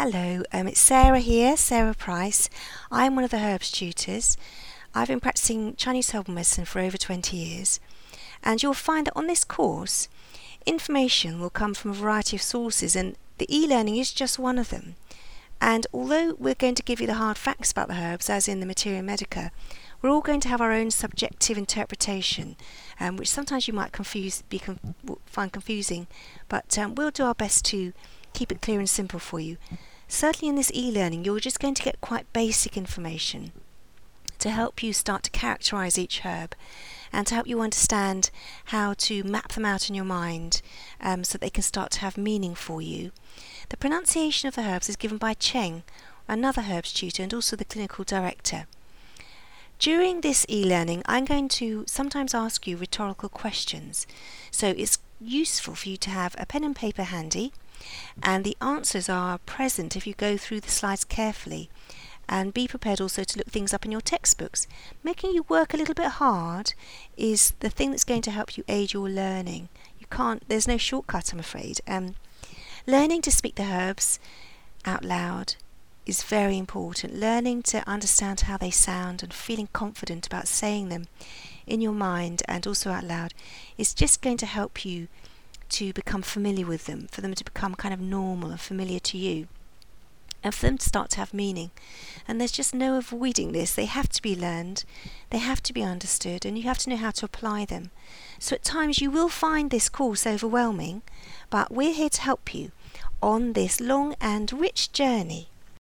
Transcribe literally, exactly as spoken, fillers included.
Hello, um, it's Sarah here, Sarah Price. I'm one of the herbs tutors. I've been practicing Chinese herbal medicine for over twenty years, and you'll find that on this course, information will come from a variety of sources, and the e-learning is just one of them. And although we're going to give you the hard facts about the herbs, as in the Materia Medica, we're all going to have our own subjective interpretation, um, which sometimes you might confuse, be com- find confusing, but um, we'll do our best to keep it clear and simple for you. Certainly in this e-learning, you're just going to get quite basic information to help you start to characterize each herb and to help you understand how to map them out in your mind um, so they can start to have meaning for you. The pronunciation of the herbs is given by Cheng, another herbs tutor and also the clinical director. During this e-learning, I'm going to sometimes ask you rhetorical questions, so it's useful for you to have a pen and paper handy, and the answers are present if you go through the slides carefully, and be prepared also to look things up in your textbooks. Making you work a little bit hard is the thing that's going to help you aid your learning. You can't, there's no shortcut, I'm afraid. Um, learning to speak the herbs out loud is very important. Learning to understand how they sound and feeling confident about saying them in your mind and also out loud is just going to help you to become familiar with them, for them to become kind of normal and familiar to you, and for them to start to have meaning. And there's just no avoiding this. They have to be learned, they have to be understood, and you have to know how to apply them. So at times you will find this course overwhelming, but we're here to help you on this long and rich journey.